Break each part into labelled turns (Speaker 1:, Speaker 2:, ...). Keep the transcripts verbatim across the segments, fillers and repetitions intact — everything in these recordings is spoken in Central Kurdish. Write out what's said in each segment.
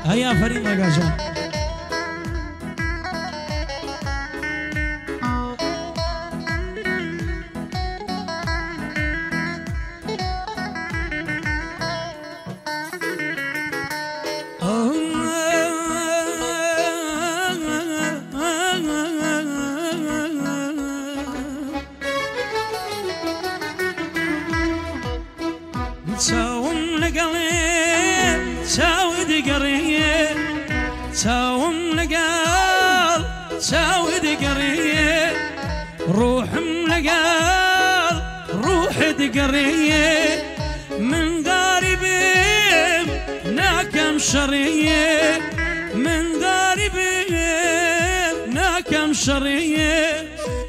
Speaker 1: هيا فريد رقاجان
Speaker 2: تاوم لقلي تاود قريه تاوم لقال تاود قريه روح ملقال روح دقريه من قاربين ناكم شريه من قاربين ناكم شريه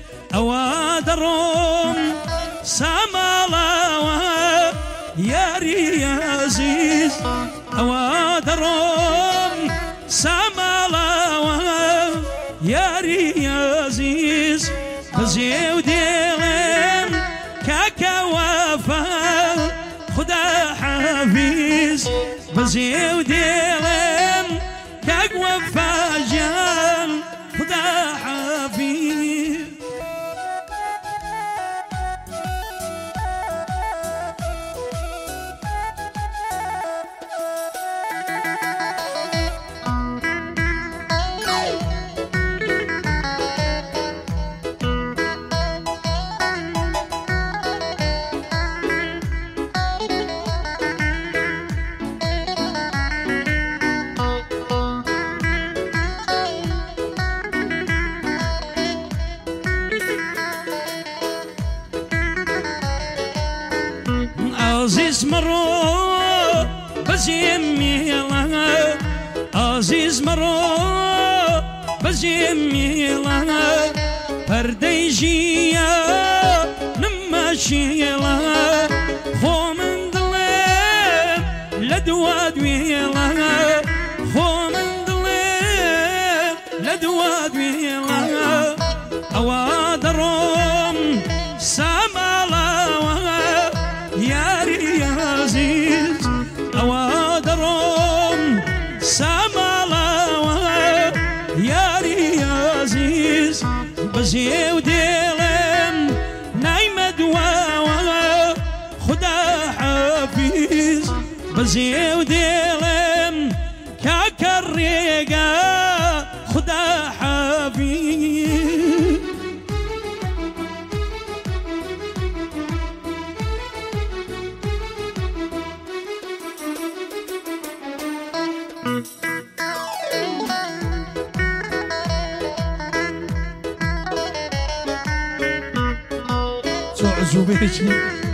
Speaker 2: اوادرهم سمالا يا ريازيز اوادرهم سمالا يا ريازيز بزيو ديلم كاكا وفا خدا حافيز بزيو ديلم كاك وفا جان خدا حافيز عزيز مرو بزيميلا عزيز مرو بزيميلا فرديجيا نماشيلا خو من ظلم لدواد ويلا خو من ظلم لدواد ويلا اوادرهم سمالا يا ريازيز اوادرهم سمالا يا ريازيز بزيو ديلم نايمة دواوا خدا حافيز بزيو ديلم كاكا الريقا خدا حافيز
Speaker 1: زوبيتي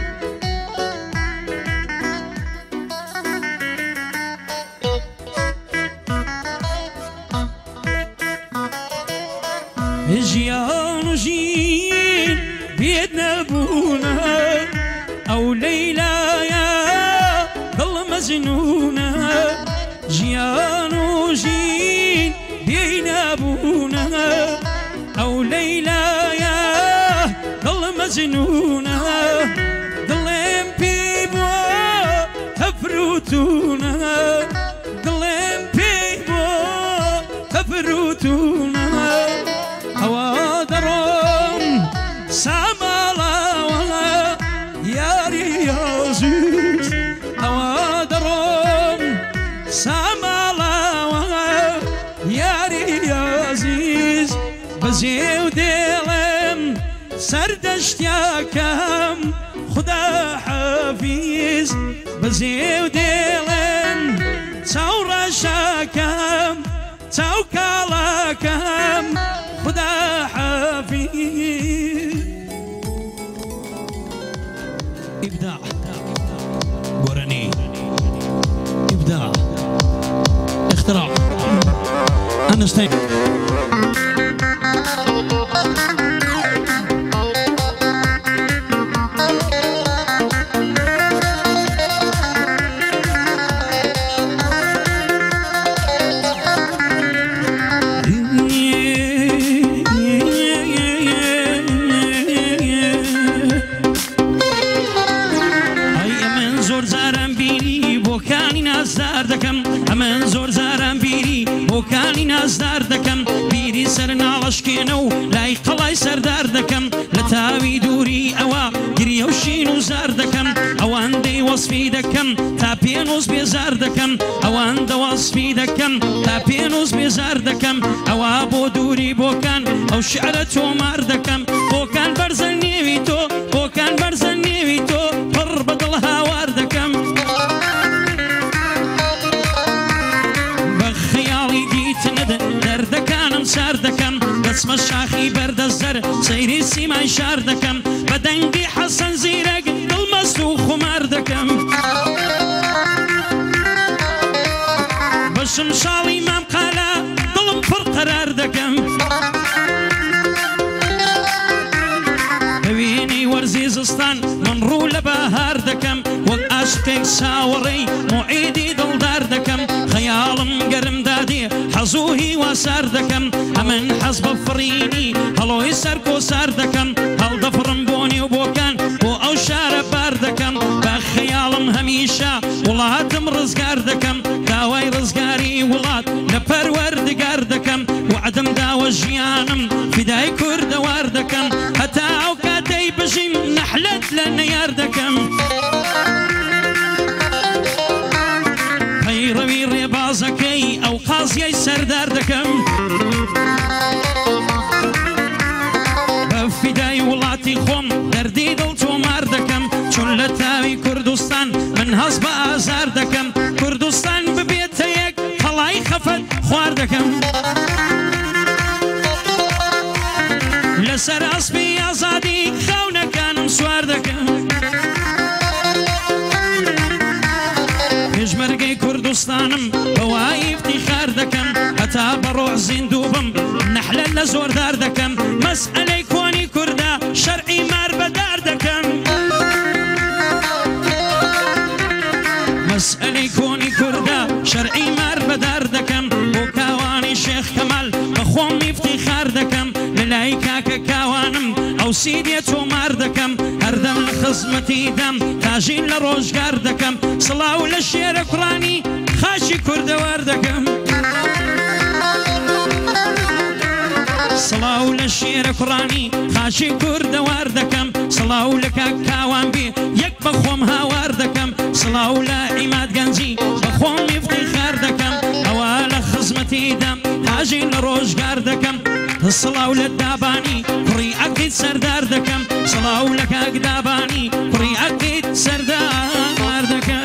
Speaker 2: جيان وجين بيدنا ابونا او ليلى يا ظل مزنونه جيان وجين بيدنا ابونا او ليلى يا ظل مزنونه ظلم بيبو تفروتونا ظلم بيبو تفروتونا اوادرهم سمالا يا ريازيز اوادرهم سمالا يا ريازيز بزيو ديلم سرد اشتياكم خدا حافيز بزيو ديلم تصور شاكم توكلكم خدا حافيز
Speaker 1: ابداع ورني ابداع اختراع understand
Speaker 2: زۆر زارم بۆکانی نازدار دەکەم بیری سەر ناڵەشکێنە و لای قەڵای سەردار دەکەم لە تاوی دووری ئەوە گریە و شین و زار دەکەم ئەوەندەی وەسفی دەکەم تا پێنووس بێزار دەکەم ئەوەندە وەسفی دەکەم تا پێنووس بێزار دەکەم ئەوە بۆ دووری بۆکان ئەو شعرە تۆمار دەکەم بۆکان بەرزە نێوی تۆ بۆکان بەرزە نێوی تۆ پڕ بەدڵ هاوار دەکەم بە خەیاڵی دیتنەدە دەردەکانم سار دەکەم دەچمە شاخی بەردەزەر سەیری سیمای شار دەکەم بە دەنگی حەسەن زیرەک دڵمەست و خومار دەکەم بەشم شاڵی مام قالە دڵم پڕ قەرار دەکەم بەوێنەی وەرزی زستان من ڕوو لە بەهار دەکەم وەک عاشقێک ساوەڕێی موعیدی دڵدار دەکەم خەیاڵم گەرم دادێ حەزوهی واسار دەکەم ئەمن حەز بە فڕینی هەڵۆی سەر کۆسار دەکەم هەڵدەفڕم بۆ نێو بۆکان بۆ ئەو شارە بار دەکەم بە خەیاڵم هەمیشە وڵاتم ڕزگار دەکەم داوای ڕزگاری وڵات لە پەروەردگار دەکەم وعدم داوە ژیانم فیدای کوردەوار دەکەم هەتا ئەو کاتەی بژیم نەحلەت لە نەیار دەکەم پەیڕەوی ڕێبازەکەی ئەو قازیای سەردار دەکەم بە فیدای وڵاتی خۆم دەردی دڵ تۆمار دەکەم چون لە تاوی کوردستان من هەز بە ئازار دەکەم کوردستان ببێتە یەک هەڵای خەفەت خوار دەکەم لەسەر ئەسپی ئازادی خاونەکانم سوار دەکەم پێشمەرگەی کوردستانم بەوای افتیخار دەکەم هەتا بەڕۆح زیندوو بم نەحلە لە زۆردار دەکەم مەسئەلەی کۆنی کووردا شەرعی مار بەدار دەکەم مەسئەلەی کۆنی کووردا شەرعی مار بەدار دەکەم بۆ کاوانی شێخ کەمال بە خۆم افتیخار دەکەم لە لای کاکە کاوانم ئەو سیدێ تۆمار دەکەم هەردەم لە خزمەتی دەم تاژین لە ڕۆژگار دەکەم سڵاو لە شێرە کوڕانی خاچی کوردەوار دەکەم سڵاو لە شێرە کوڕانی خاچی کوردەوار دەکەم سڵاو لە کاک کاوان بێ یەک بە خۆم هاوار دەکەم سڵاو لە عیماد گەنجی بە خۆم افتیخار دەکەم ئەوە لە خزمەتی دەم تاژین لە ڕۆژگار دەکەم سڵاو لە دابانی کوڕی ئەکەیت سەردار دەکەم سڵاو لە کاک دابانی کوڕی ئەکەیت سەردار دەکەم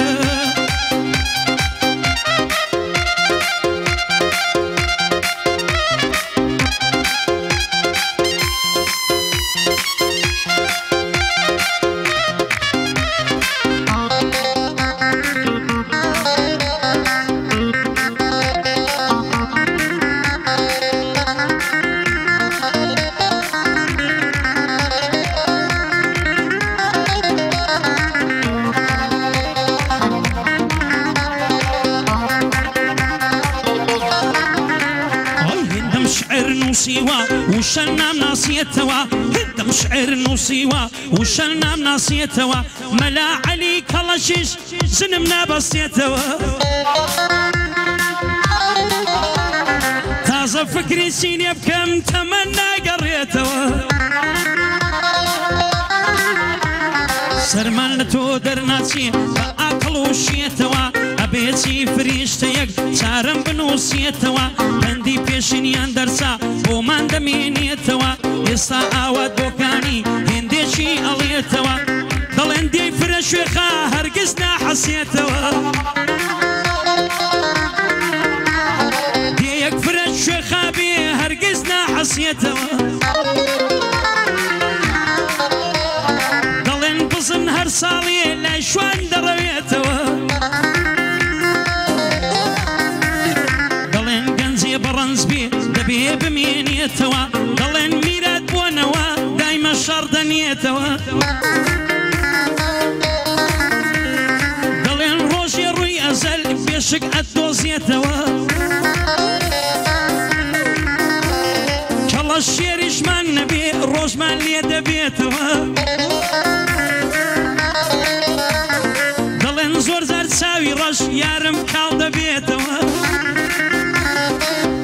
Speaker 2: وشل نام ناسيتوا هدم شعر نوصيوا وشل نام ناسيتوا ملا علي كلاشيش زنمنا بسيتوا تازه فكري سيني بكم تمنى قريتوا سرمان لتو درناتي بأقل وشيتوا أبيتي فريشتيك سارم بنوسيتوا بندي بيشنيان درسا ومان دمينيتوا يسا آوات بوكاني هنديشي أليتوا دلندي فرشوخا هرقزنا حسيتوا ديك فرشوخا بي هرقزنا حسيتوا دلن بزن هر صالي لا شوان درويتوا برنز بي دبي بمينيتوا دلن ميراد بونوا دايما شردنيتوا دلن روشي روي أزل بيشك أدوزيتوا كلا الشيريش من نبي روش من ليد بيتوا دلن زور زار تساوي رش يارم كالد بيتوا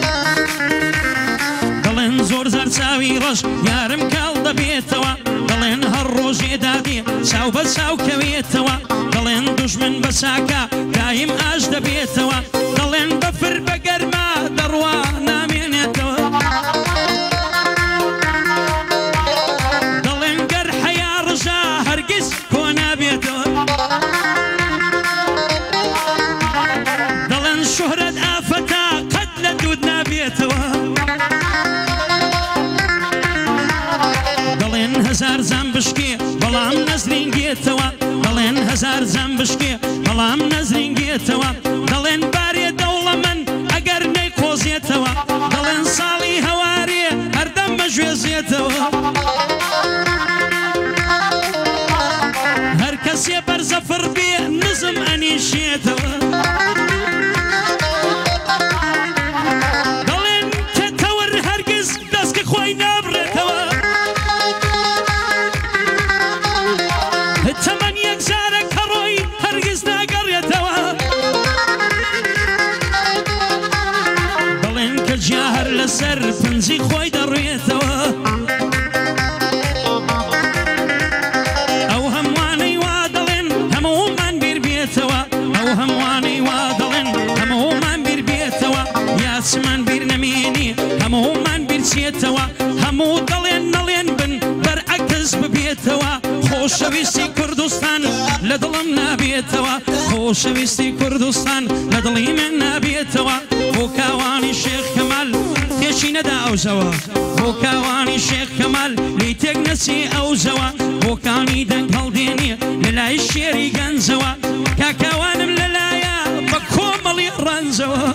Speaker 2: کاتی ڕەش یارم کاڵ دەبێتەوە دەڵێن هەر ڕۆژێ دادێ چاو بە چاو کەوێتەوە دەڵێن دوژمن بە چاکە دایم ئاش دەبێتەوە دەڵێن بەفر بە گەرما دەڕوا نامێنێتەوە دەڵێن گەر حەیا ڕژا هەرگیز کۆ نابێتەوە دەڵێن شوهرەت ئافەتە قەت لە دوود نابێتەوە دەڵێن هەزار زان بشکێ بەڵام نەزرینگێتەوە دەڵێن هەزار زان بشکێ بەڵام نەزرینگێتەوە دەڵێن بارێ دەوڵەمەند ئەگەر نەیکۆزێتەوە دەڵێن ساڵی هەوارێ هەردەم بەژێزێتەوە هەر کەسێ بەرزەفڕ بێ نزم ئەنیشێتەوە دەڵێن کێتەوەر هەرگیز دەستکە خۆی نابڕێتەوە تەمەن یەک جارە کە ڕۆی هەرگیز ناگەڕێتەوە دەڵێن کە جیا هەر لەسەر پنجی خۆی دەڕوێتەوە ئەو هەموانەی وا دەڵێن هەموومان بیر بێتەوە ئەو هەموانەی وا دەڵێن هەموومان بیر بێتەوە یاچمان بیر نەمێنێ هەموومان بیرچێتەوە هەموو دەڵێن نەڵێن بن بەرعەکس ببێتەوە خۆشەویستی کوردستان لە دڵم نابێتەوە خۆشەویستی کوردستان لە دڵی من نابێتەوە بۆ کاوانی شێخ کەمال تێشی نەدا ئەو زەوە بۆ کاوانی شێخ کەمال لی تێک نەچێ ئەو زەوە بۆکانی دەنگ هەڵدێنێ لە لای شێری گەنجەوە کاکاوانم لەلایە بە کۆمەڵی ڕەنجەوە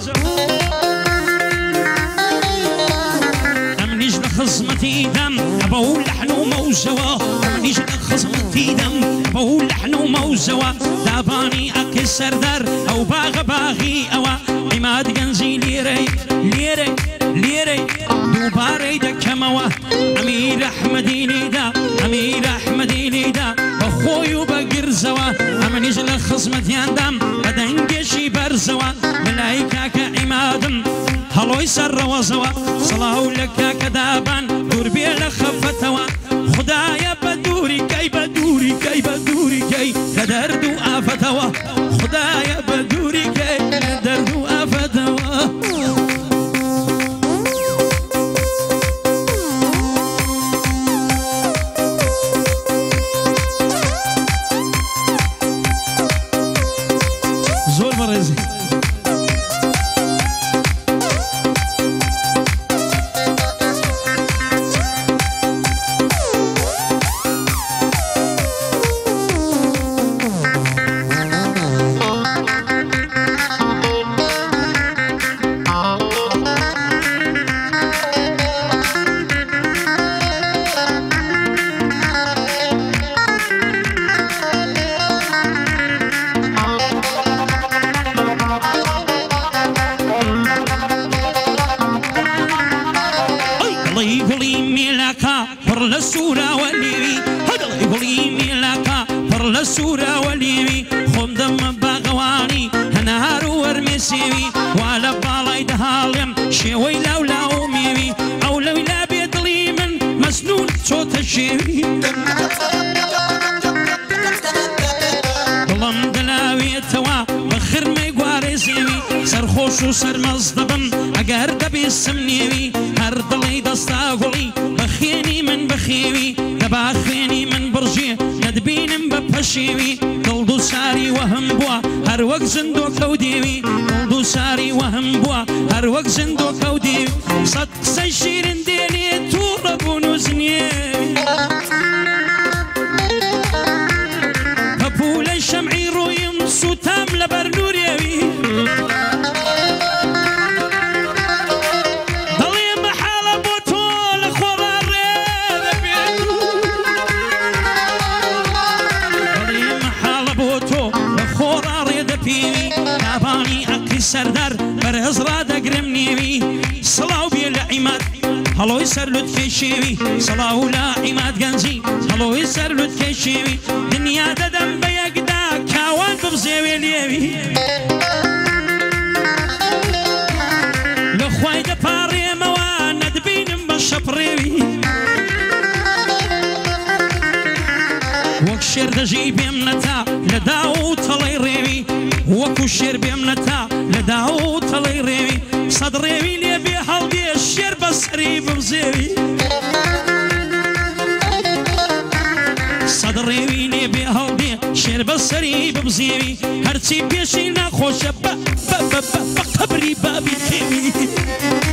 Speaker 2: ئەمنیش لە خزمەتی دەم بە و لەحن و مەوزەوە ئەمنیش لە خزمەتی دەم بە و لەحن و مەوزەوە دابانی ئەقی سەردار ئەو باغە باغی ئەوە عیماد گەنجی لێرەی لێرەی لێرەی دووبارەی دەکەمەوە ئەمیر ئەحمەدی لێدا ئەمیر ئەحمەدی لێدا بە خۆی و بە گرزەوە ئەمنیش لە خزمەتیاندام بە دەنگێشی بەرزەوە بەلای کاکە عیمادم هەڵۆی سەرڕەوەزەوە سڵاو لە کاکە دابان دوور بێ لە خەفەتەوە خدایە بە دووری کەی بە دووری کەی بە دووری کەی لە دەرد و ئافەتەوە خدایە بە دووری کەی لە دەرد و ئافەتەوە زۆر بەڕێزی وعلى باڵای دەهاڵێم شێوەی لاو لاو مێوی ئەو لەوی لا بێ دڵی من مەسنون چۆتە شێوی دڵم دەلاوێتەوە بە خرمەی گوارێ زێوی سەرخۆش و سەرمەز دەبم ئەگەر دەبێسم نێوی هەر دڵی دەستا گوڵی بە خوێنی من بەخێوی دەبا خوێنی من بڕژێ دەدبینم بە پەشێوی دڵ دوو ساری وەهم بووە هەر وەک زندۆکە و دێوی دڵ دوو ساری وەهم بووە هەر وەک زندۆکە و دێوی سەد قسەی شیرن دێنێ تووڕە بوون و زنێوی پەپولەی شەمعی ڕوویم سوتام لەبەر نورێوی دڵێ مەحاڵە بۆ تۆ لە خۆڵا ڕێ دەبێت دڵێ مەحاڵە بۆ تۆ لە خۆڵا ڕێ دەپێوی دابانی ئەقی سەردار بەرهەز ڕادەگرم نێوی سڵاو بێ لە عیماد هەڵۆی سەر لوتکەی شێوی سڵاو لە عیماد گەنجی هەڵۆی سەر لوتکەی شێوی دنیا دەدەم بە یەکدا کاوان ببزێوێ لێوی لە خوای دەپاڕێمەوە نەدبینم بە شەپڕێوی دەژی بێم نەتا لە دا و تەڵەی ڕێوی وەکو شێر بێم نەتا لە دا و تەڵەی ڕێوی سەد ڕێوی لێ بێ هەڵدێ شێر بەسەری بمزێوی سەد ڕێوی لێ بێ هەڵدێ شێر بەسەری بمزێوی هەرچی پێشی ناخۆشە بە بە بە بە قەبری بابی کێوی